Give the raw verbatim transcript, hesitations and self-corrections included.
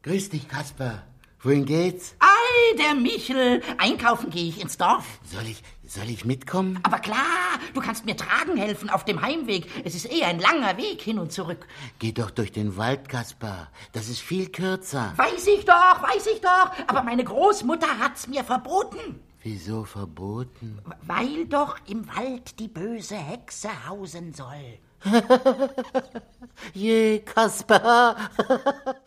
Grüß dich, Kasper. Wohin geht's? Ei, der Michel. Einkaufen gehe ich ins Dorf. Soll ich, soll ich mitkommen? Aber klar, du kannst mir tragen helfen auf dem Heimweg. Es ist eh ein langer Weg hin und zurück. Geh doch durch den Wald, Kasper. Das ist viel kürzer. Weiß ich doch, weiß ich doch. Aber meine Großmutter hat's mir verboten. Wieso verboten? Weil doch im Wald die böse Hexe hausen soll. Je, Kasper.